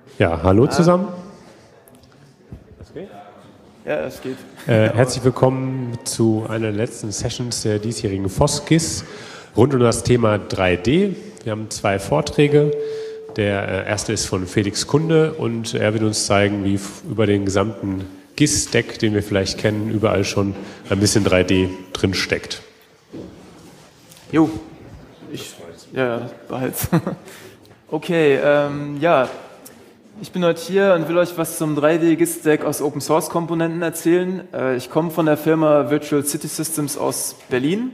Ja, hallo zusammen. Ja, es geht. Herzlich willkommen zu einer der letzten Sessions der diesjährigen FOSGIS rund um das Thema 3D. Wir haben 2 Vorträge. Der erste ist von Felix Kunde und er wird uns zeigen, wie über den gesamten GIS-Stack, den wir vielleicht kennen, überall schon ein bisschen 3D drin steckt. Jo, ja, behalt's. Okay, ja, ich bin heute hier und will euch was zum 3D-GIS-Stack aus Open-Source-Komponenten erzählen. Ich komme von der Firma Virtual City Systems aus Berlin.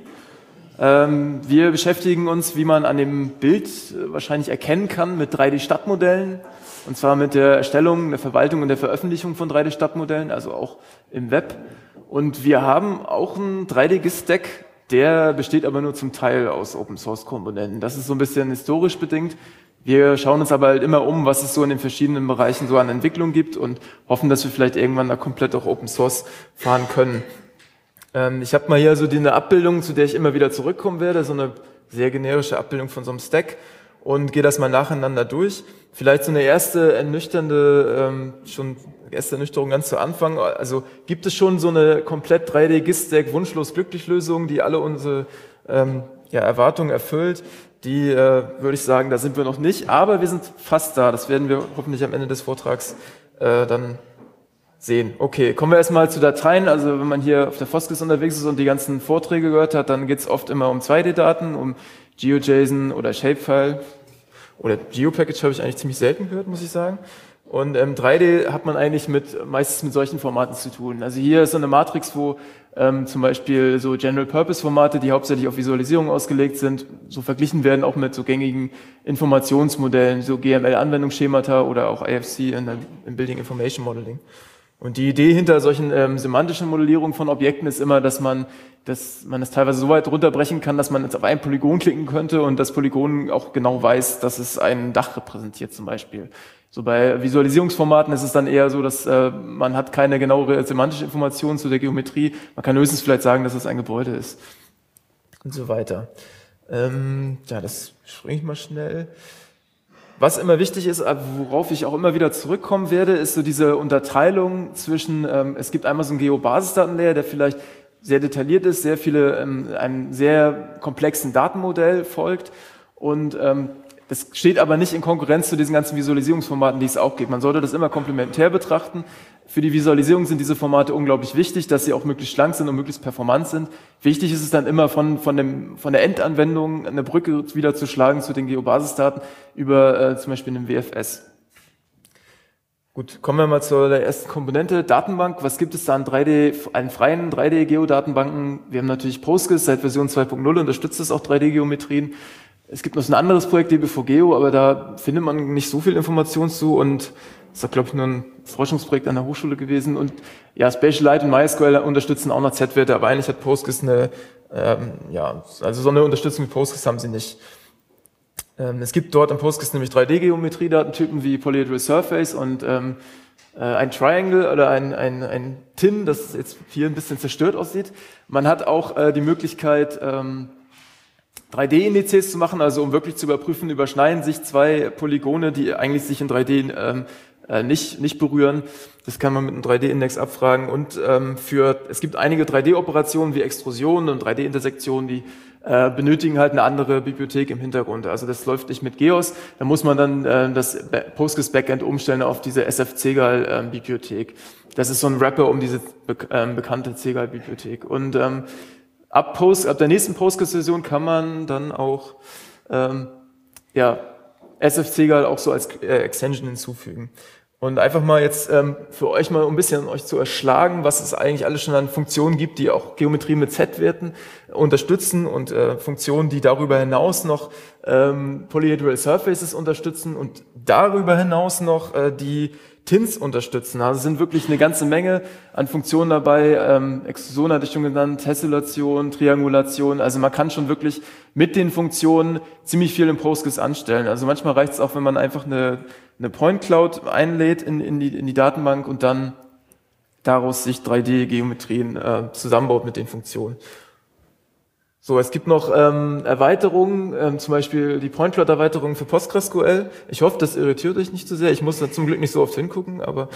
Wir beschäftigen uns, wie man an dem Bild wahrscheinlich erkennen kann, mit 3D-Stadtmodellen. Und zwar mit der Erstellung, der Verwaltung und der Veröffentlichung von 3D-Stadtmodellen, also auch im Web. Und wir haben auch einen 3D-GIS-Stack, der besteht aber nur zum Teil aus Open-Source-Komponenten. Das ist so ein bisschen historisch bedingt. Wir schauen uns aber halt immer um, was es so in den verschiedenen Bereichen so an Entwicklung gibt und hoffen, dass wir vielleicht irgendwann da komplett auch Open Source fahren können. Ich habe mal hier so eine Abbildung, zu der ich immer wieder zurückkommen werde, so eine sehr generische Abbildung von so einem Stack und gehe das mal nacheinander durch. Vielleicht so eine erste ernüchternde, erste Ernüchterung ganz zu Anfang. Also gibt es schon so eine komplett 3D-GIS-Stack Wunschlos-Glücklich-Lösung, die alle unsere Erwartungen erfüllt? Die würde ich sagen, da sind wir noch nicht, aber wir sind fast da. Das werden wir hoffentlich am Ende des Vortrags dann sehen. Okay, kommen wir erstmal zu Dateien. Also wenn man hier auf der FOSGIS unterwegs ist und die ganzen Vorträge gehört hat, dann geht es oft immer um 2D-Daten, um GeoJSON oder Shapefile. Oder GeoPackage habe ich eigentlich ziemlich selten gehört, muss ich sagen. Und 3D hat man eigentlich meistens mit solchen Formaten zu tun. Also hier ist so eine Matrix, wo zum Beispiel so General-Purpose-Formate, die hauptsächlich auf Visualisierung ausgelegt sind, so verglichen werden auch mit so gängigen Informationsmodellen, so GML-Anwendungsschemata oder auch IFC im Building Information Modeling. Und die Idee hinter solchen semantischen Modellierungen von Objekten ist immer, dass man es teilweise so weit runterbrechen kann, dass man jetzt auf ein Polygon klicken könnte und das Polygon auch genau weiß, dass es ein Dach repräsentiert zum Beispiel. So bei Visualisierungsformaten ist es dann eher so, dass man hat keine genauere semantische Information zu der Geometrie. Man kann höchstens vielleicht sagen, dass es ein Gebäude ist und so weiter. Das springe ich mal schnell. Was immer wichtig ist, worauf ich auch immer wieder zurückkommen werde, ist so diese Unterteilung zwischen, es gibt einmal so einen Geobasisdatenlayer, der vielleicht sehr detailliert ist, sehr viele, einem sehr komplexen Datenmodell folgt und das steht aber nicht in Konkurrenz zu diesen ganzen Visualisierungsformaten, die es auch gibt. Man sollte das immer komplementär betrachten. Für die Visualisierung sind diese Formate unglaublich wichtig, dass sie auch möglichst schlank sind und möglichst performant sind. Wichtig ist es dann immer von der Endanwendung eine Brücke wieder zu schlagen zu den Geobasisdaten über zum Beispiel einen WFS. Gut, kommen wir mal zu der ersten Komponente, Datenbank. Was gibt es da an freien 3D-Geodatenbanken? Wir haben natürlich PostGIS, seit Version 2.0 unterstützt es auch 3D-Geometrien. Es gibt noch so ein anderes Projekt, DBVGeo, aber da findet man nicht so viel Information zu und das ist, glaube ich, nur ein Forschungsprojekt an der Hochschule gewesen. Und ja, SpatiaLite und MySQL unterstützen auch noch Z-Werte, aber eigentlich hat PostGIS also so eine Unterstützung wie PostGIS haben sie nicht. Es gibt dort in PostGIS nämlich 3D-Geometrie-Datentypen wie Polyhedral Surface und ein Triangle oder ein TIN, das jetzt hier ein bisschen zerstört aussieht. Man hat auch die Möglichkeit, 3D-Indizes zu machen, also um wirklich zu überprüfen, überschneiden sich 2 Polygone, die eigentlich sich in 3D nicht berühren. Das kann man mit einem 3D-Index abfragen. Und es gibt einige 3D-Operationen wie Extrusionen und 3D-Intersektionen, die benötigen halt eine andere Bibliothek im Hintergrund. Also das läuft nicht mit GEOS. Da muss man dann das PostGIS-Backend umstellen auf diese SF-Cegal-Bibliothek. Das ist so ein Wrapper um diese bekannte Cegal-Bibliothek. Und ab der nächsten PostGIS-Version kann man dann auch SF-Cegal auch so als Extension hinzufügen. Und einfach mal jetzt für euch mal ein bisschen euch zu erschlagen, was es eigentlich alles schon an Funktionen gibt, die auch Geometrie mit Z-Werten unterstützen und Funktionen, die darüber hinaus noch Polyhedral Surfaces unterstützen und darüber hinaus noch die TINs unterstützen. Also es sind wirklich eine ganze Menge an Funktionen dabei. Extrusion hatte ich schon genannt, Tessellation, Triangulation. Also man kann schon wirklich mit den Funktionen ziemlich viel im PostGIS anstellen. Also manchmal reicht es auch, wenn man einfach eine Point Cloud einlädt in die Datenbank und dann daraus sich 3D-Geometrien zusammenbaut mit den Funktionen. So, es gibt noch Erweiterungen, zum Beispiel die Point Cloud Erweiterung für PostgreSQL. Ich hoffe, das irritiert euch nicht zu sehr. Ich muss da zum Glück nicht so oft hingucken, aber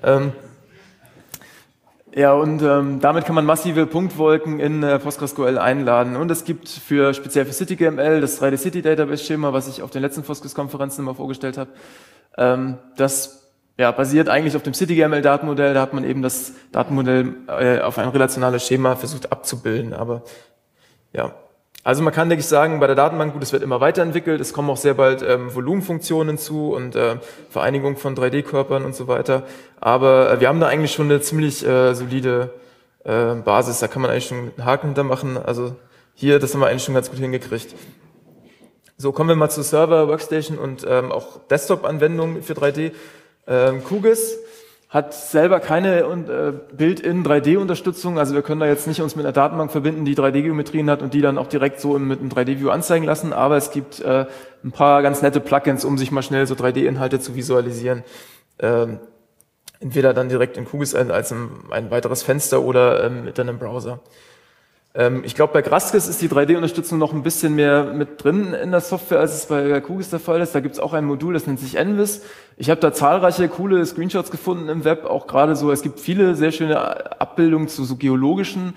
damit kann man massive Punktwolken in PostgreSQL einladen. Und es gibt speziell für CityGML das 3D City Database Schema, was ich auf den letzten FOSSGIS-Konferenzen immer vorgestellt habe. Das basiert eigentlich auf dem CityGML Datenmodell. Da hat man eben das Datenmodell auf ein relationales Schema versucht abzubilden, aber ja, also man kann, denke ich, sagen, bei der Datenbank, gut, es wird immer weiterentwickelt, es kommen auch sehr bald Volumenfunktionen hinzu und Vereinigung von 3D-Körpern und so weiter, aber wir haben da eigentlich schon eine ziemlich solide Basis, da kann man eigentlich schon einen Haken hintermachen, also hier, das haben wir eigentlich schon ganz gut hingekriegt. So, kommen wir mal zu Server, Workstation und auch Desktop-Anwendungen für 3D. QGIS hat selber keine Built-in 3D-Unterstützung, also wir können da jetzt nicht uns mit einer Datenbank verbinden, die 3D-Geometrien hat und die dann auch direkt so mit einem 3D-View anzeigen lassen, aber es gibt ein paar ganz nette Plugins, um sich mal schnell so 3D-Inhalte zu visualisieren. Entweder dann direkt in QGIS als ein weiteres Fenster oder mit einem Browser. Ich glaube, bei GraphQGIS ist die 3D-Unterstützung noch ein bisschen mehr mit drin in der Software, als es bei QGIS der Fall ist. Da gibt es auch ein Modul, das nennt sich NVIS. Ich habe da zahlreiche coole Screenshots gefunden im Web, auch gerade so, es gibt viele sehr schöne Abbildungen zu so geologischen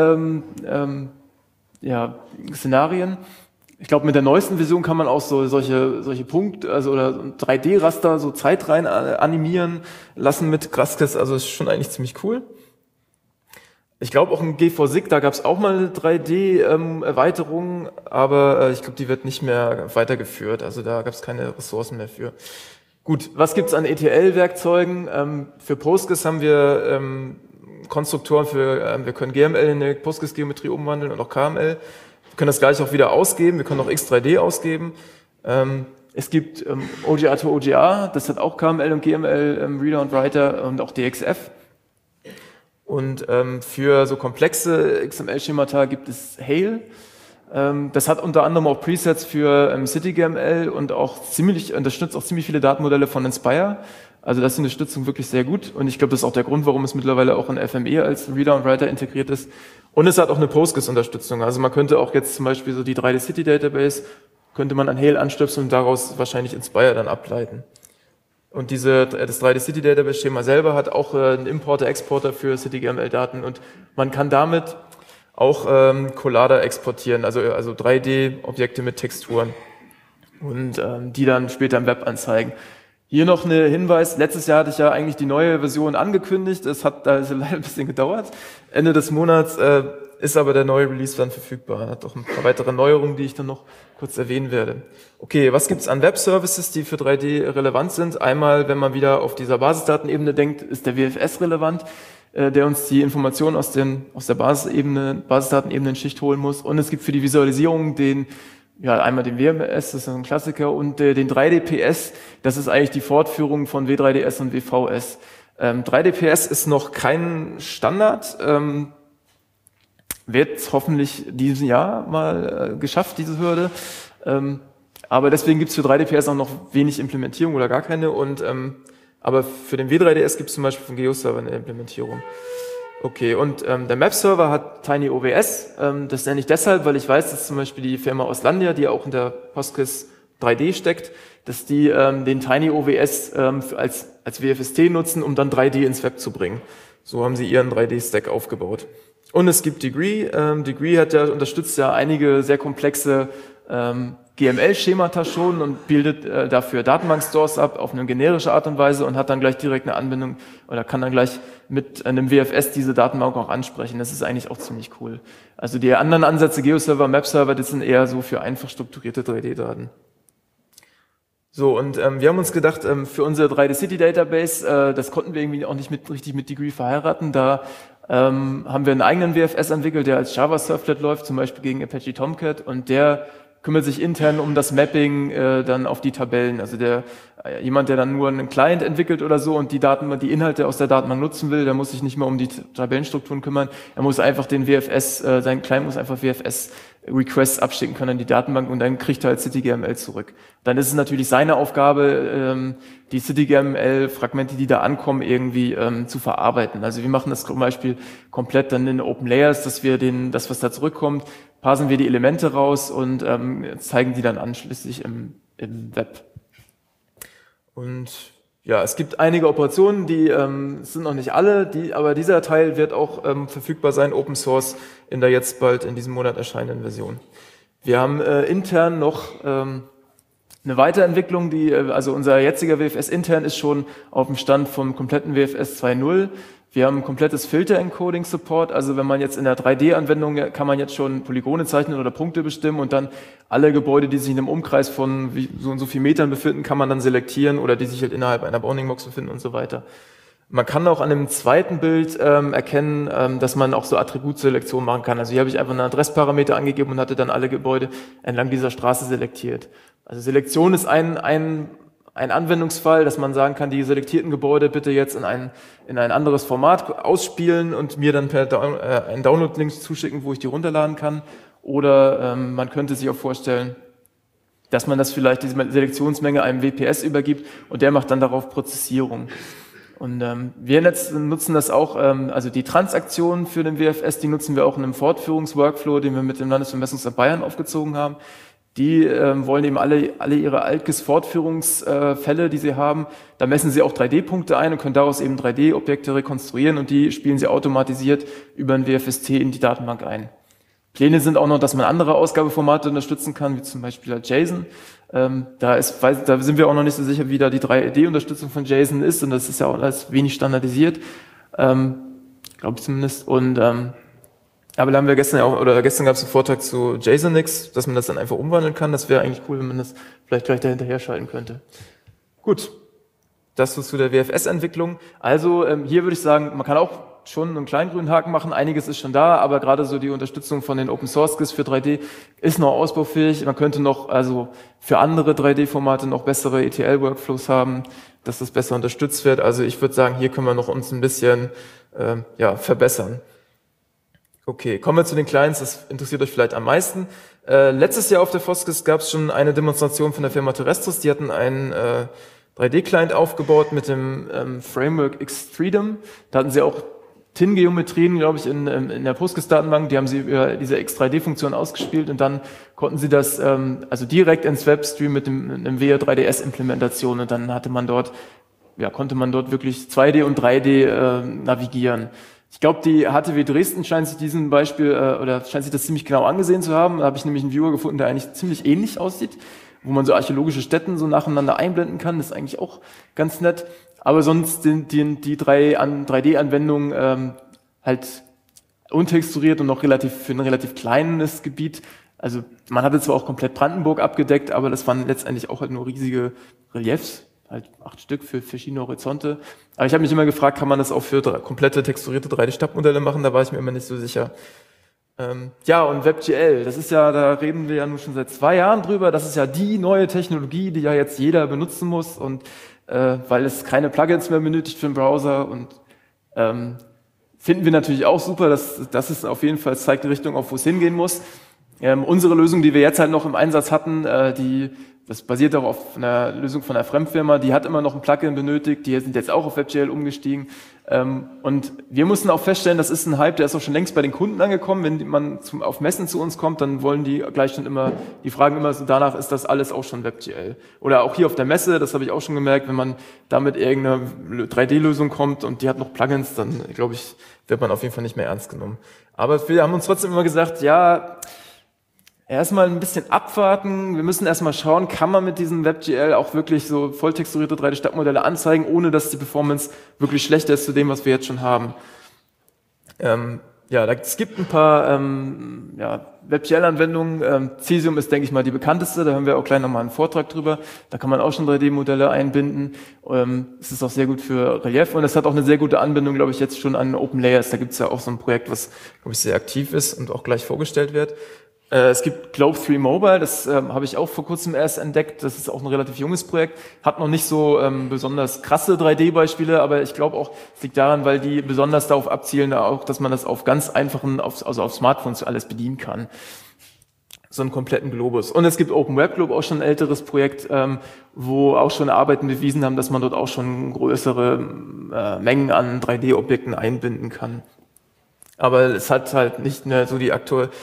Szenarien. Ich glaube, mit der neuesten Version kann man auch solche Punkte, also oder 3D-Raster, so Zeitreihen animieren lassen mit GraphQGIS, also ist schon eigentlich ziemlich cool. Ich glaube auch im G4SIG, da gab es auch mal eine 3D-Erweiterung, aber ich glaube, die wird nicht mehr weitergeführt. Also da gab es keine Ressourcen mehr für. Gut, was gibt's an ETL-Werkzeugen? Für PostGIS haben wir Konstruktoren wir können GML in eine PostGIS-Geometrie umwandeln und auch KML. Wir können das gleich auch wieder ausgeben, wir können auch X3D ausgeben. Es gibt OGR to OGR, das hat auch KML und GML, Reader und Writer und auch DXF. Und für so komplexe XML-Schemata gibt es Hail. Das hat unter anderem auch Presets für CityGML und unterstützt auch ziemlich viele Datenmodelle von Inspire. Also das ist die Unterstützung wirklich sehr gut. Und ich glaube, das ist auch der Grund, warum es mittlerweile auch in FME als Reader und Writer integriert ist. Und es hat auch eine PostGIS-Unterstützung. Also man könnte auch jetzt zum Beispiel so die 3D City Database, könnte man an Hail anstöpseln und daraus wahrscheinlich Inspire dann ableiten. Und das 3D City Database Schema selber hat auch einen Importer-Exporter für CityGML-Daten und man kann damit auch Collada exportieren, also 3D-Objekte mit Texturen und die dann später im Web anzeigen. Hier noch ein Hinweis, letztes Jahr hatte ich ja eigentlich die neue Version angekündigt, da ist leider ein bisschen gedauert. Ende des Monats ist aber der neue Release dann verfügbar. Hat auch ein paar weitere Neuerungen, die ich dann noch kurz erwähnen werde. Okay, was gibt's an Web-Services, die für 3D relevant sind? Einmal, wenn man wieder auf dieser Basisdatenebene denkt, ist der WFS relevant, der uns die Informationen aus der Basisdatenebene-Schicht holen muss. Und es gibt für die Visualisierung einmal den WMS, das ist ein Klassiker, und den 3DPS, das ist eigentlich die Fortführung von W3DS und WVS. 3DPS ist noch kein Standard, wird hoffentlich diesen Jahr mal geschafft, diese Hürde. Aber deswegen gibt es für 3DPS auch noch wenig Implementierung oder gar keine. Aber für den W3DS gibt es zum Beispiel von GeoServer eine Implementierung. Okay, und der Map-Server hat TinyOWS. Das nenne ich deshalb, weil ich weiß, dass zum Beispiel die Firma Auslandia, die auch unter PostGIS 3D steckt, dass die den TinyOWS als WFST nutzen, um dann 3D ins Web zu bringen. So haben sie ihren 3D-Stack aufgebaut. Und es gibt Degree. Degree unterstützt ja einige sehr komplexe GML-Schemata schon und bildet dafür Datenbank-Stores ab auf eine generische Art und Weise und hat dann gleich direkt eine Anbindung oder kann dann gleich mit einem WFS diese Datenbank auch ansprechen. Das ist eigentlich auch ziemlich cool. Also die anderen Ansätze, GeoServer, Map-Server, das sind eher so für einfach strukturierte 3D-Daten. So, und wir haben uns gedacht, für unsere 3D City Database, das konnten wir irgendwie auch nicht richtig mit Degree verheiraten, da haben wir einen eigenen WFS entwickelt, der als Java-Servlet läuft, zum Beispiel gegen Apache Tomcat, und der kümmert sich intern um das Mapping dann auf die Tabellen. Also jemand, der dann nur einen Client entwickelt oder so und die Inhalte aus der Datenbank nutzen will, der muss sich nicht mehr um die Tabellenstrukturen kümmern. Er muss einfach sein Client muss einfach WFS-Requests abschicken können an die Datenbank und dann kriegt er halt CityGML zurück. Dann ist es natürlich seine Aufgabe, die CityGML-Fragmente, die da ankommen, irgendwie zu verarbeiten. Also wir machen das zum Beispiel komplett dann in Open Layers, dass wir das, was da zurückkommt, parsen wir die Elemente raus und zeigen die dann anschließend im Web. Und ja, es gibt einige Operationen, die sind noch nicht alle, aber dieser Teil wird auch verfügbar sein, Open Source, in der jetzt bald in diesem Monat erscheinenden Version. Wir haben intern noch eine Weiterentwicklung, also unser jetziger WFS intern ist schon auf dem Stand vom kompletten WFS 2.0. Wir haben ein komplettes Filter-Encoding-Support, also wenn man jetzt in der 3D-Anwendung, kann man jetzt schon Polygone zeichnen oder Punkte bestimmen und dann alle Gebäude, die sich in einem Umkreis von so und so viel Metern befinden, kann man dann selektieren oder die sich halt innerhalb einer Bounding-Box befinden und so weiter. Man kann auch an dem zweiten Bild erkennen, dass man auch so Attributselektion machen kann. Also hier habe ich einfach einen Adressparameter angegeben und hatte dann alle Gebäude entlang dieser Straße selektiert. Also Selektion ist ein Anwendungsfall, dass man sagen kann, die selektierten Gebäude bitte jetzt in ein anderes Format ausspielen und mir dann einen Download-Link zuschicken, wo ich die runterladen kann. Oder man könnte sich auch vorstellen, dass man das vielleicht, diese Selektionsmenge einem WPS übergibt und der macht dann darauf Prozessierung. Und wir nutzen das auch, also die Transaktionen für den WFS, die nutzen wir auch in einem Fortführungsworkflow, den wir mit dem Landesvermessungsamt Bayern aufgezogen haben. Die wollen eben alle ihre AltGIS-Fortführungsfälle, die sie haben, da messen sie auch 3D-Punkte ein und können daraus eben 3D-Objekte rekonstruieren und die spielen sie automatisiert über ein WFST in die Datenbank ein. Pläne sind auch noch, dass man andere Ausgabeformate unterstützen kann, wie zum Beispiel JSON. Da sind wir auch noch nicht so sicher, wie da die 3D-Unterstützung von JSON ist und das ist ja auch alles wenig standardisiert, glaube ich zumindest. Und aber da haben wir gestern gab es einen Vortrag zu JSONX, dass man das dann einfach umwandeln kann. Das wäre eigentlich cool, wenn man das vielleicht gleich dahinterher schalten könnte. Gut, das so zu der WFS-Entwicklung. Also hier würde ich sagen, man kann auch schon einen kleinen grünen Haken machen. Einiges ist schon da, aber gerade so die Unterstützung von den Open Source GIS für 3D ist noch ausbaufähig. Man könnte noch also für andere 3D-Formate noch bessere ETL-Workflows haben, dass das besser unterstützt wird. Also ich würde sagen, hier können wir noch uns ein bisschen verbessern. Okay, kommen wir zu den Clients, das interessiert euch vielleicht am meisten. Letztes Jahr auf der FOSGIS gab es schon eine Demonstration von der Firma Terrestrus, die hatten einen 3D-Client aufgebaut mit dem Framework X3DOM. Da hatten sie auch TIN-Geometrien, glaube ich, in der PostGIS-Datenbank, die haben sie über diese X3D-Funktion ausgespielt und dann konnten sie das also direkt ins Web streamen mit einem WR3DS-Implementation und dann konnte man dort wirklich 2D und 3D navigieren. Ich glaube, die HTW Dresden scheint sich diesen Beispiel scheint sich das ziemlich genau angesehen zu haben. Da habe ich nämlich einen Viewer gefunden, der eigentlich ziemlich ähnlich aussieht, wo man so archäologische Stätten so nacheinander einblenden kann. Das ist eigentlich auch ganz nett. Aber sonst sind die 3D-Anwendungen halt untexturiert und noch für ein relativ kleines Gebiet. Also man hatte zwar auch komplett Brandenburg abgedeckt, aber das waren letztendlich auch halt nur riesige Reliefs. Halt 8 Stück für verschiedene Horizonte. Aber ich habe mich immer gefragt, kann man das auch für komplette texturierte 3D-Stadtmodelle machen? Da war ich mir immer nicht so sicher. Ja, und WebGL, das ist ja, da reden wir ja nun schon seit 2 Jahren drüber. Das ist ja die neue Technologie, die ja jetzt jeder benutzen muss und weil es keine Plugins mehr benötigt für den Browser und finden wir natürlich auch super. Das ist auf jeden Fall, zeigt die Richtung auf, wo es hingehen muss. Unsere Lösung, die wir jetzt halt noch im Einsatz hatten, das basiert auch auf einer Lösung von einer Fremdfirma, die hat immer noch ein Plugin benötigt, die sind jetzt auch auf WebGL umgestiegen. Und wir mussten auch feststellen, das ist ein Hype, der ist auch schon längst bei den Kunden angekommen. Wenn man auf Messen zu uns kommt, dann wollen die gleich schon immer, die fragen immer so danach, ist das alles auch schon WebGL? Oder auch hier auf der Messe, das habe ich auch schon gemerkt, wenn man da mit irgendeiner 3D-Lösung kommt und die hat noch Plugins, dann glaube ich, wird man auf jeden Fall nicht mehr ernst genommen. Aber wir haben uns trotzdem immer gesagt, ja, erstmal ein bisschen abwarten. Wir müssen erstmal schauen, kann man mit diesem WebGL auch wirklich so volltexturierte 3D-Stadtmodelle anzeigen, ohne dass die Performance wirklich schlechter ist zu dem, was wir jetzt schon haben. Es gibt ein paar WebGL-Anwendungen. Cesium ist, denke ich mal, die bekannteste. Da haben wir auch gleich nochmal einen Vortrag drüber. Da kann man auch schon 3D-Modelle einbinden. Es ist auch sehr gut für Relief und es hat auch eine sehr gute Anbindung, glaube ich, jetzt schon an OpenLayers. Da gibt es ja auch so ein Projekt, was, glaube ich, sehr aktiv ist und auch gleich vorgestellt wird. Es gibt Globe3 Mobile, das habe ich auch vor kurzem erst entdeckt. Das ist auch ein relativ junges Projekt, hat noch nicht so besonders krasse 3D-Beispiele, aber ich glaube auch, es liegt daran, weil die besonders darauf abzielen, auch, dass man das auf ganz einfachen, also auf Smartphones alles bedienen kann. So einen kompletten Globus. Und es gibt OpenWebGlobe, auch schon ein älteres Projekt, wo auch schon Arbeiten bewiesen haben, dass man dort auch schon größere Mengen an 3D-Objekten einbinden kann. Aber es hat halt nicht mehr so die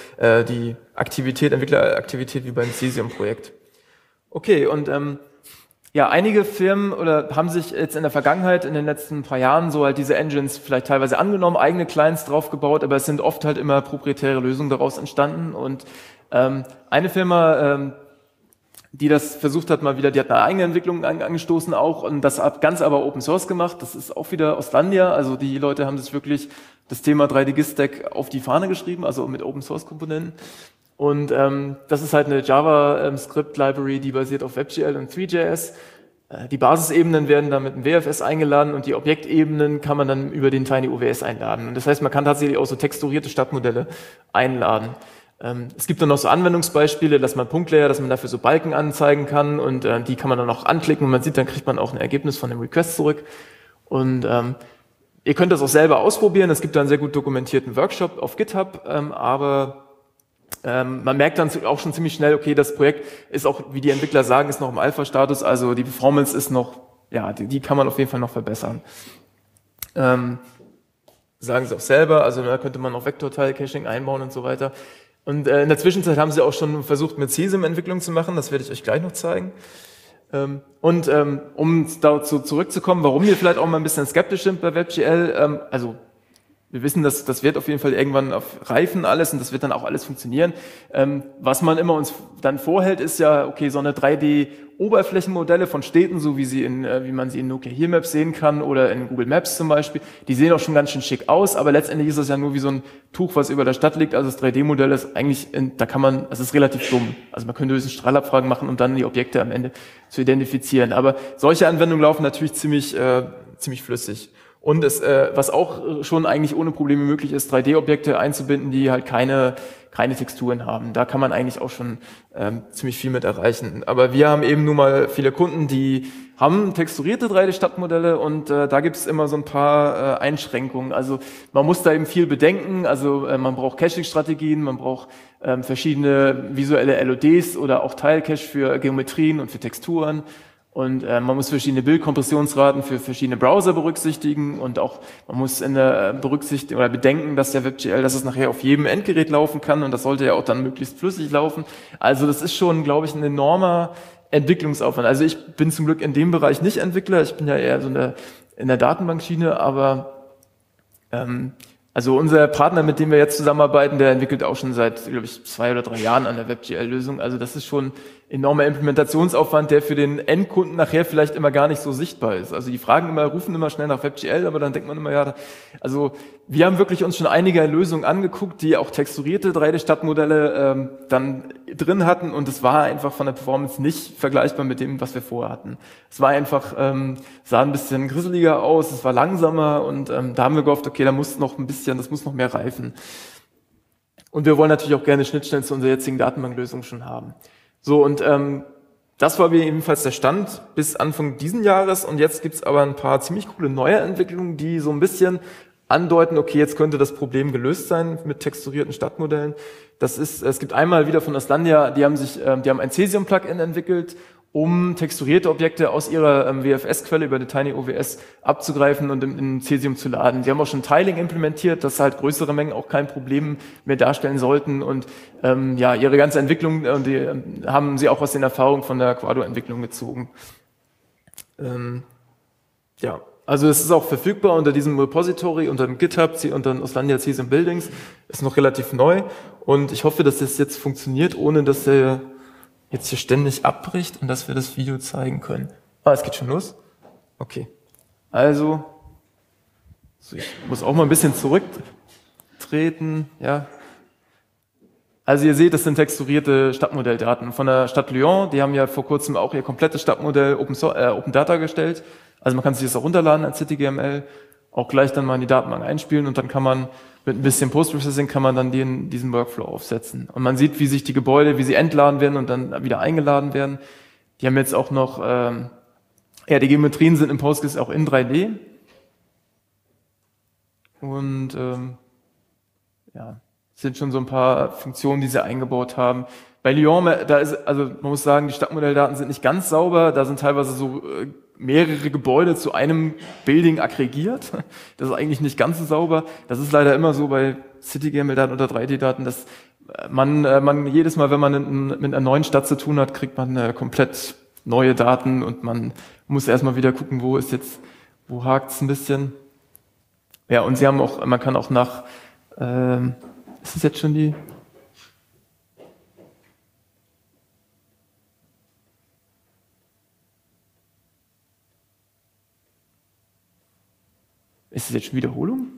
Entwickleraktivität wie beim Cesium-Projekt. Okay, und ja, einige Firmen haben sich jetzt in der Vergangenheit, in den letzten paar Jahren, so halt diese Engines vielleicht teilweise angenommen, eigene Clients draufgebaut, aber es sind oft halt immer proprietäre Lösungen daraus entstanden. Und eine Firma, die das versucht hat, die hat eine eigene Entwicklung angestoßen auch und das ganz aber Open Source gemacht. Das ist auch wieder Oslandia. Also die Leute haben sich wirklich das Thema 3D-GIS-Stack auf die Fahne geschrieben, also mit Open Source Komponenten. Und das ist halt eine Java-Script-Library, die basiert auf WebGL und Three.js. Die Basisebenen werden dann mit dem WFS eingeladen und die Objektebenen kann man dann über den TinyOWS einladen. Und das heißt, man kann tatsächlich auch so texturierte Stadtmodelle einladen. Es gibt dann noch so Anwendungsbeispiele, dass man Punktlayer, dass man dafür so Balken anzeigen kann und die kann man dann auch anklicken und man sieht, dann kriegt man auch ein Ergebnis von dem Request zurück. Und ihr könnt das auch selber ausprobieren. Es gibt da einen sehr gut dokumentierten Workshop auf GitHub, aber man merkt dann auch schon ziemlich schnell, okay, das Projekt ist auch, wie die Entwickler sagen, ist noch im Alpha-Status, also die Performance ist noch, ja, die kann man auf jeden Fall noch verbessern. Sagen sie auch selber, also da könnte man auch Vektor-Tile-Caching einbauen und so weiter. Und in der Zwischenzeit haben sie auch schon versucht, mit Cesium-Entwicklung zu machen, das werde ich euch gleich noch zeigen. Und um dazu zurückzukommen, warum wir vielleicht auch mal ein bisschen skeptisch sind bei WebGL, also wir wissen, dass das wird auf jeden Fall irgendwann reifen alles und das wird dann auch alles funktionieren. Was man immer uns dann vorhält, ist ja, okay, so eine 3D-Oberflächenmodelle von Städten, so wie man sie in Nokia Here Maps sehen kann oder in Google Maps zum Beispiel, die sehen auch schon ganz schön schick aus, aber letztendlich ist das ja nur wie so ein Tuch, was über der Stadt liegt. Also das 3D-Modell ist eigentlich, das ist relativ dumm. Also man könnte höchstens Strahlabfragen machen, um dann die Objekte am Ende zu identifizieren. Aber solche Anwendungen laufen natürlich ziemlich flüssig. Und was auch schon eigentlich ohne Probleme möglich ist, 3D-Objekte einzubinden, die halt keine Texturen haben. Da kann man eigentlich auch schon ziemlich viel mit erreichen. Aber wir haben eben nun mal viele Kunden, die haben texturierte 3D-Stadtmodelle und da gibt es immer so ein paar Einschränkungen. Also man muss da eben viel bedenken. Also man braucht Caching-Strategien, man braucht verschiedene visuelle LODs oder auch Tile-Cache für Geometrien und für Texturen. Und man muss verschiedene Bildkompressionsraten für verschiedene Browser berücksichtigen und auch man muss berücksichtigen oder bedenken, dass der WebGL, dass es nachher auf jedem Endgerät laufen kann und das sollte ja auch dann möglichst flüssig laufen. Also das ist schon, glaube ich, ein enormer Entwicklungsaufwand. Also ich bin zum Glück in dem Bereich nicht Entwickler, ich bin ja eher so in der Datenbankschiene, aber also unser Partner, mit dem wir jetzt zusammenarbeiten, der entwickelt auch schon seit, glaube ich, 2 oder 3 Jahren an der WebGL-Lösung. Also das ist schon enormer Implementationsaufwand, der für den Endkunden nachher vielleicht immer gar nicht so sichtbar ist. Also die rufen immer schnell nach WebGL, aber dann denkt man immer, ja, also wir haben wirklich uns schon einige Lösungen angeguckt, die auch texturierte 3D-Stadtmodelle dann drin hatten und es war einfach von der Performance nicht vergleichbar mit dem, was wir vorher hatten. Es war einfach, sah ein bisschen grisseliger aus, es war langsamer und da haben wir gehofft, okay, das muss noch mehr reifen. Und wir wollen natürlich auch gerne Schnittstellen zu unserer jetzigen Datenbanklösung schon haben. So, und das war ebenfalls der Stand bis Anfang diesen Jahres und jetzt gibt's aber ein paar ziemlich coole neue Entwicklungen, die so ein bisschen andeuten, okay, jetzt könnte das Problem gelöst sein mit texturierten Stadtmodellen. Es gibt einmal wieder von Oslandia, die haben ein Cesium-Plugin entwickelt, um texturierte Objekte aus ihrer WFS-Quelle über die TinyOWS abzugreifen und in Cesium zu laden. Sie haben auch schon Tiling implementiert, dass halt größere Mengen auch kein Problem mehr darstellen sollten und ihre ganze Entwicklung, die haben sie auch aus den Erfahrungen von der Quado-Entwicklung gezogen. Also es ist auch verfügbar unter diesem Repository, unter dem GitHub, unter Oslandia Cesium Buildings, ist noch relativ neu und ich hoffe, dass das jetzt funktioniert, ohne dass er jetzt hier ständig abbricht und dass wir das Video zeigen können. Es geht schon los? Okay. Also ich muss auch mal ein bisschen zurücktreten, ja. Also ihr seht, das sind texturierte Stadtmodelldaten von der Stadt Lyon. Die haben ja vor kurzem auch ihr komplettes Stadtmodell Open Data gestellt. Also man kann sich das auch runterladen als CityGML, auch gleich dann mal in die Datenbank einspielen und dann kann man mit ein bisschen Post-Processing kann man dann diesen Workflow aufsetzen. Und man sieht, wie sich die Gebäude, wie sie entladen werden und dann wieder eingeladen werden. Die haben jetzt auch noch, die Geometrien sind im PostGIS auch in 3D. Und sind schon so ein paar Funktionen, die sie eingebaut haben. Bei Lyon, man muss sagen, die Stadtmodelldaten sind nicht ganz sauber, da sind teilweise so mehrere Gebäude zu einem Building aggregiert. Das ist eigentlich nicht ganz so sauber. Das ist leider immer so bei Citygame-Daten oder 3D-Daten, dass man jedes Mal, wenn man mit einer neuen Stadt zu tun hat, kriegt man komplett neue Daten und man muss erstmal wieder gucken, wo hakt es ein bisschen. Ja, und man kann auch nach, ist es jetzt schon die? Ist es jetzt schon Wiederholung?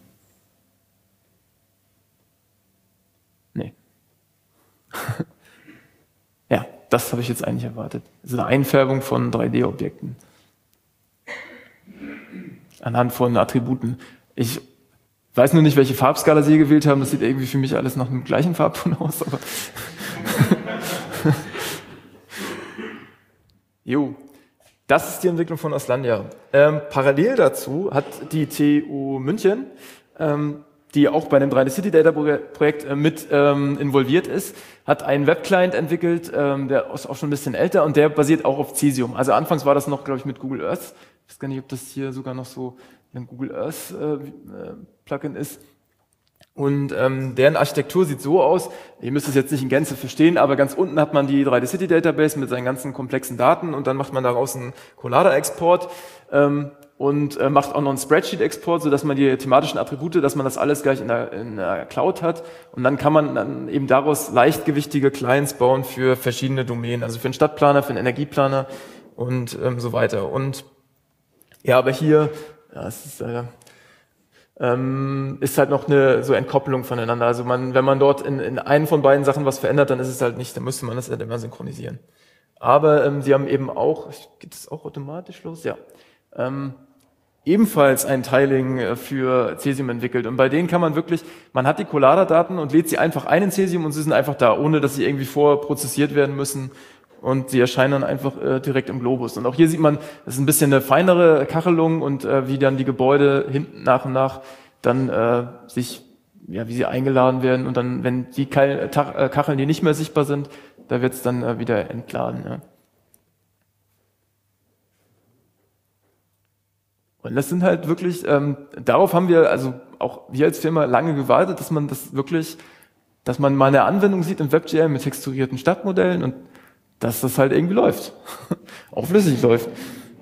Nee. Ja, das habe ich jetzt eigentlich erwartet. Das ist eine Einfärbung von 3D-Objekten. Anhand von Attributen. Ich weiß nur nicht, welche Farbskala Sie gewählt haben. Das sieht irgendwie für mich alles nach einem gleichen Farbton aus. Aber jo. Das ist die Entwicklung von Aslandia. Parallel dazu hat die TU München, die auch bei dem 3D City Data Projekt mit involviert ist, hat einen Webclient entwickelt, der ist auch schon ein bisschen älter und der basiert auch auf Cesium. Also anfangs war das noch, glaube ich, mit Google Earth. Ich weiß gar nicht, ob das hier sogar noch so ein Google Earth Plugin ist. Und deren Architektur sieht so aus, ihr müsst es jetzt nicht in Gänze verstehen, aber ganz unten hat man die 3D City Database mit seinen ganzen komplexen Daten und dann macht man daraus einen Collada-Export und macht auch noch einen Spreadsheet-Export, sodass man die thematischen Attribute, dass man das alles gleich in der Cloud hat und dann kann man dann eben daraus leichtgewichtige Clients bauen für verschiedene Domänen, also für einen Stadtplaner, für einen Energieplaner und so weiter. Und ja, aber hier, ja, es ist halt noch eine so Entkoppelung voneinander. Also wenn man dort in einen von beiden Sachen was verändert, dann ist es halt nicht, dann müsste man das halt immer synchronisieren. Aber sie haben eben auch, geht das auch automatisch los? Ja. Ebenfalls ein Tiling für Cesium entwickelt. Und bei denen kann man wirklich, man hat die Collada-Daten und lädt sie einfach ein in Cesium und sie sind einfach da, ohne dass sie irgendwie vorprozessiert werden müssen. Und sie erscheinen dann einfach direkt im Globus. Und auch hier sieht man, das ist ein bisschen eine feinere Kachelung und wie dann die Gebäude hinten nach und nach dann wie sie eingeladen werden. Und dann, wenn die Kacheln, die nicht mehr sichtbar sind, da wird es dann wieder entladen. Ja. Und das sind halt wirklich, darauf haben wir, also auch wir als Firma lange gewartet, dass man mal eine Anwendung sieht im WebGL mit texturierten Stadtmodellen und dass das halt irgendwie läuft, auch flüssig läuft.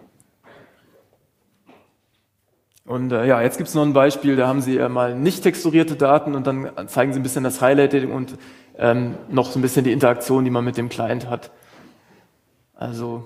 Und ja, jetzt gibt es noch ein Beispiel, da haben Sie mal nicht texturierte Daten und dann zeigen Sie ein bisschen das Highlighting und noch so ein bisschen die Interaktion, die man mit dem Client hat. Also,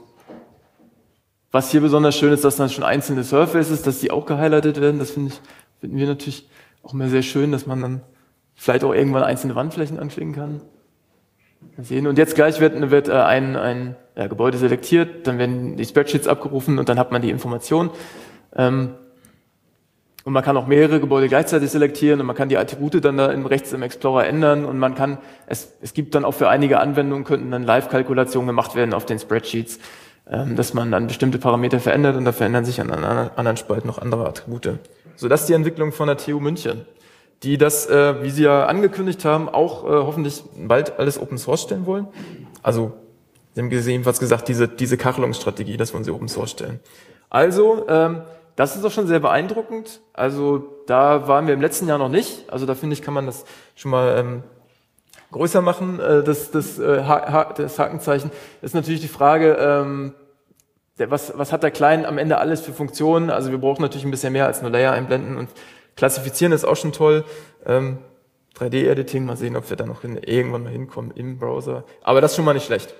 was hier besonders schön ist, dass dann schon einzelne Surfaces, dass die auch gehighlightet werden, das finden wir natürlich auch immer sehr schön, dass man dann vielleicht auch irgendwann einzelne Wandflächen anklicken kann. Sehen. Und jetzt gleich wird ein Gebäude selektiert, dann werden die Spreadsheets abgerufen und dann hat man die Information. Und man kann auch mehrere Gebäude gleichzeitig selektieren und man kann die Attribute dann da rechts im Explorer ändern und man kann, es gibt dann auch für einige Anwendungen, könnten dann Live-Kalkulationen gemacht werden auf den Spreadsheets, dass man dann bestimmte Parameter verändert und da verändern sich an anderen Spalten noch andere Attribute. So, das ist die Entwicklung von der TU München, die das, wie Sie ja angekündigt haben, auch hoffentlich bald alles Open Source stellen wollen. Also, Sie haben jedenfalls gesagt, diese Kachelungsstrategie, das wollen Sie Open Source stellen. Also, das ist doch schon sehr beeindruckend. Also, da waren wir im letzten Jahr noch nicht. Also, da finde ich, kann man das schon mal größer machen, das Hakenzeichen. Das ist natürlich die Frage, was hat der Client am Ende alles für Funktionen? Also, wir brauchen natürlich ein bisschen mehr als nur Layer einblenden und klassifizieren ist auch schon toll. 3D-Editing, mal sehen, ob wir da noch irgendwann mal hinkommen im Browser. Aber das ist schon mal nicht schlecht.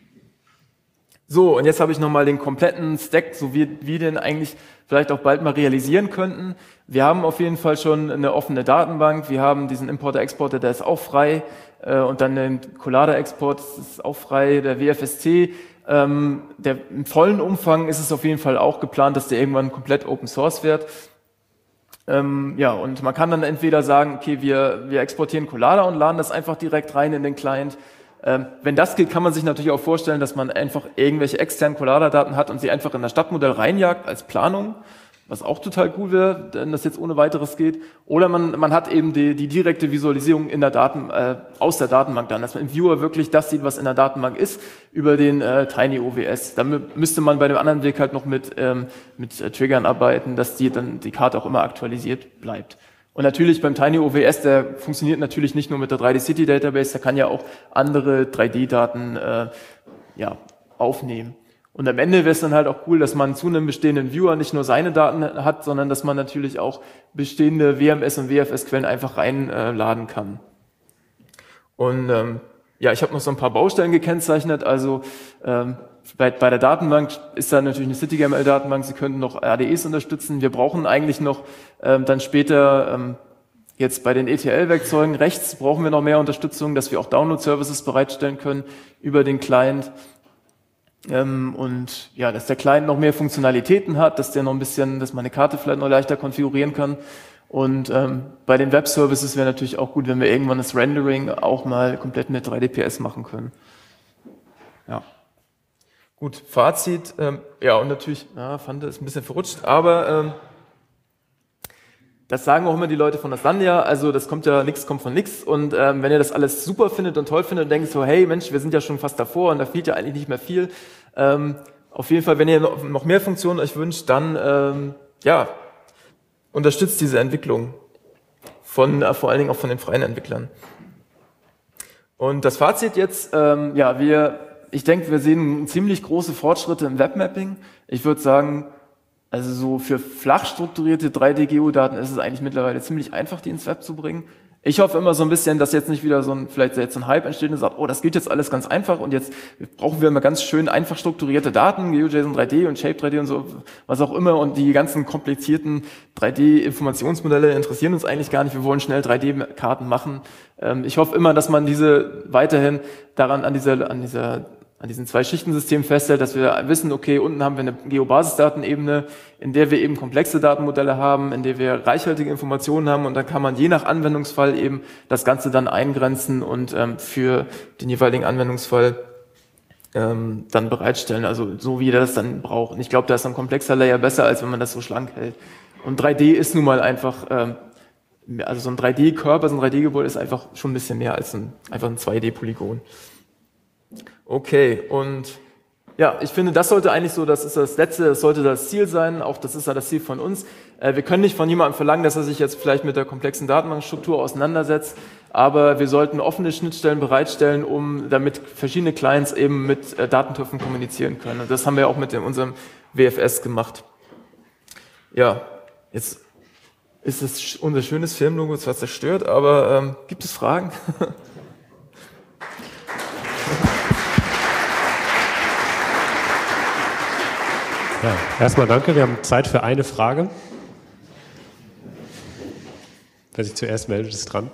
So, und jetzt habe ich nochmal den kompletten Stack, so wie wir den eigentlich vielleicht auch bald mal realisieren könnten. Wir haben auf jeden Fall schon eine offene Datenbank. Wir haben diesen Importer-Exporter, der ist auch frei. Und dann den Collada-Export, das ist auch frei. Der WFSC, im vollen Umfang ist es auf jeden Fall auch geplant, dass der irgendwann komplett Open Source wird. Ja, und man kann dann entweder sagen, okay, wir exportieren Collada und laden das einfach direkt rein in den Client. Wenn das geht, kann man sich natürlich auch vorstellen, dass man einfach irgendwelche externen Collada-Daten hat und sie einfach in das Stadtmodell reinjagt als Planung. was auch total cool wäre, wenn das jetzt ohne weiteres geht. Oder man hat eben die direkte Visualisierung in der aus der Datenbank dann, dass man im Viewer wirklich das sieht, was in der Datenbank ist, über den Tiny OWS. Dann müsste man bei dem anderen Weg halt noch mit Triggern arbeiten, dass dann die Karte auch immer aktualisiert bleibt. Und natürlich beim Tiny OWS, der funktioniert natürlich nicht nur mit der 3D City Database, der kann ja auch andere 3D-Daten aufnehmen. Und am Ende wäre es dann halt auch cool, dass man zu einem bestehenden Viewer nicht nur seine Daten hat, sondern dass man natürlich auch bestehende WMS- und WFS-Quellen einfach reinladen kann. Und ich habe noch so ein paar Baustellen gekennzeichnet. Also bei der Datenbank ist da natürlich eine CityGML-Datenbank. Sie könnten noch RDEs unterstützen. Wir brauchen eigentlich noch dann später jetzt bei den ETL-Werkzeugen rechts brauchen wir noch mehr Unterstützung, dass wir auch Download-Services bereitstellen können über den Client. Und ja, dass der Client noch mehr Funktionalitäten hat, dass man eine Karte vielleicht noch leichter konfigurieren kann. Und bei den Web-Services wäre natürlich auch gut, wenn wir irgendwann das Rendering auch mal komplett mit 3DPS machen können. Ja. Gut, Fazit. Und natürlich, Fante ist ein bisschen verrutscht, aber das sagen auch immer die Leute von Aslandia, also das kommt von nix. Und wenn ihr das alles super findet und toll findet und denkt so, hey Mensch, wir sind ja schon fast davor und da fehlt ja eigentlich nicht mehr viel. Auf jeden Fall, wenn ihr noch mehr Funktionen euch wünscht, dann unterstützt diese Entwicklung vor allen Dingen auch von den freien Entwicklern. Und das Fazit jetzt, ich denke, wir sehen ziemlich große Fortschritte im Webmapping. Ich würde sagen, also so für flach strukturierte 3D-Geodaten ist es eigentlich mittlerweile ziemlich einfach, die ins Web zu bringen. Ich hoffe immer so ein bisschen, dass jetzt nicht wieder vielleicht jetzt ein Hype entsteht und sagt, oh, das geht jetzt alles ganz einfach und jetzt brauchen wir immer ganz schön einfach strukturierte Daten, GeoJSON 3D und Shape 3D und so, was auch immer, und die ganzen komplizierten 3D-Informationsmodelle interessieren uns eigentlich gar nicht, wir wollen schnell 3D-Karten machen. Ich hoffe immer, dass man diese weiterhin daran an diesen Zwei-Schichten-System festhält, dass wir wissen, okay, unten haben wir eine Geobasisdatenebene, in der wir eben komplexe Datenmodelle haben, in der wir reichhaltige Informationen haben, und dann kann man je nach Anwendungsfall eben das Ganze dann eingrenzen und für den jeweiligen Anwendungsfall dann bereitstellen, also so wie ihr das dann braucht. Und ich glaube, da ist ein komplexer Layer besser, als wenn man das so schlank hält. Und 3D ist nun mal einfach, also so ein 3D-Körper, so ein 3D-Gebäude ist einfach schon ein bisschen mehr als einfach ein 2D-Polygon. Okay, und ja, ich finde, das sollte eigentlich so, das ist das Letzte, das sollte das Ziel sein, auch das ist ja das Ziel von uns. Wir können nicht von jemandem verlangen, dass er sich jetzt vielleicht mit der komplexen Datenbankstruktur auseinandersetzt, aber wir sollten offene Schnittstellen bereitstellen, damit verschiedene Clients eben mit Datentöpfen kommunizieren können. Und das haben wir auch mit unserem WFS gemacht. Ja, jetzt ist unser schönes Filmlogo zwar zerstört, aber gibt es Fragen? Ja, erstmal danke. Wir haben Zeit für eine Frage. Wer sich zuerst meldet, ist dran.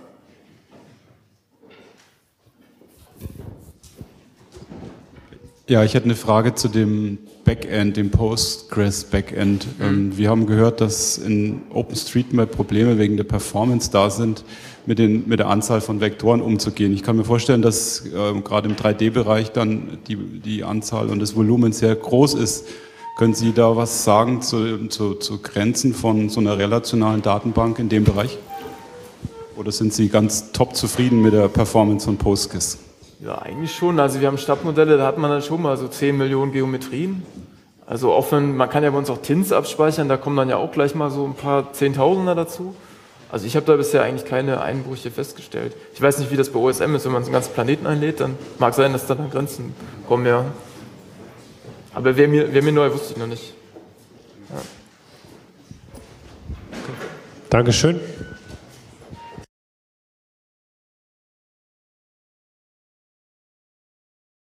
Ja, ich hätte eine Frage zu dem Backend, dem Postgres Backend. Wir haben gehört, dass in OpenStreetMap Probleme wegen der Performance da sind, mit der Anzahl von Vektoren umzugehen. Ich kann mir vorstellen, dass gerade im 3D-Bereich dann die Anzahl und das Volumen sehr groß ist. Können Sie da was sagen zu Grenzen von so einer relationalen Datenbank in dem Bereich? Oder sind Sie ganz top zufrieden mit der Performance von Postgres? Ja, eigentlich schon. Also wir haben Stadtmodelle, da hat man dann schon mal so 10 Millionen Geometrien. Also man kann ja bei uns auch TINs abspeichern, da kommen dann ja auch gleich mal so ein paar Zehntausender dazu. Also ich habe da bisher eigentlich keine Einbrüche festgestellt. Ich weiß nicht, wie das bei OSM ist, wenn man so einen ganzen Planeten einlädt, dann mag sein, dass da dann Grenzen kommen, ja. Aber wer mir neu, wusste ich noch nicht. Ja. Dankeschön.